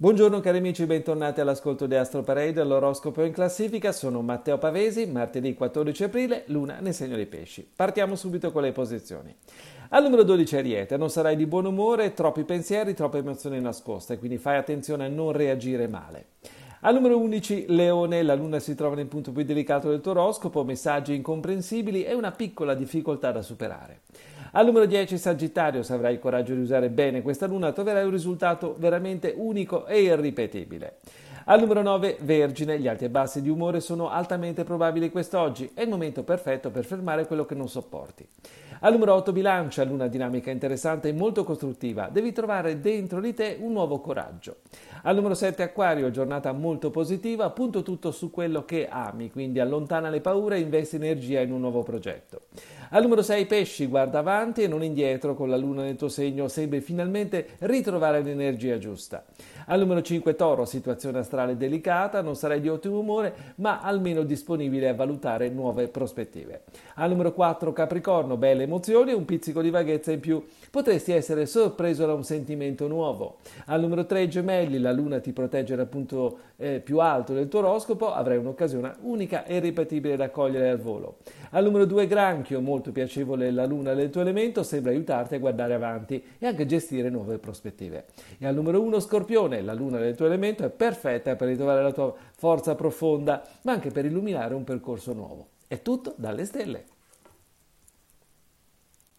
Buongiorno cari amici, bentornati all'ascolto di Astro Parade, l'oroscopo in classifica. Sono Matteo Pavesi, martedì 14 aprile, luna nel segno dei pesci. Partiamo subito con le posizioni. Al numero 12 Ariete, non sarai di buon umore, troppi pensieri, troppe emozioni nascoste, quindi fai attenzione a non reagire male. Al numero 11 Leone, la luna si trova nel punto più delicato del tuo oroscopo, messaggi incomprensibili e una piccola difficoltà da superare. Al numero 10 Sagittario, se avrai il coraggio di usare bene questa luna, troverai un risultato veramente unico e irripetibile. Al numero 9 Vergine, gli alti e bassi di umore sono altamente probabili quest'oggi, è il momento perfetto per fermare quello che non sopporti. Al numero 8 Bilancia, luna dinamica interessante e molto costruttiva, devi trovare dentro di te un nuovo coraggio. Al numero 7 Acquario, giornata molto positiva, punto tutto su quello che ami, quindi allontana le paure e investi energia in un nuovo progetto. Al numero 6 Pesci, guarda avanti e non indietro, con la luna nel tuo segno sembri finalmente ritrovare l'energia giusta. Al numero 5 Toro, situazione astrale delicata, non sarai di ottimo umore, ma almeno disponibile a valutare nuove prospettive. Al numero 4 Capricorno, belle emozioni e un pizzico di vaghezza in più, potresti essere sorpreso da un sentimento nuovo. Al numero 3 Gemelli, la luna ti protegge dal punto più alto del tuo oroscopo, avrai un'occasione unica e irripetibile da cogliere al volo. Al numero 2 Granchio, molto piacevole la luna del tuo elemento, sembra aiutarti a guardare avanti e anche gestire nuove prospettive. E al numero 1 Scorpione, la luna del tuo elemento è perfetta per ritrovare la tua forza profonda, ma anche per illuminare un percorso nuovo. È tutto dalle stelle.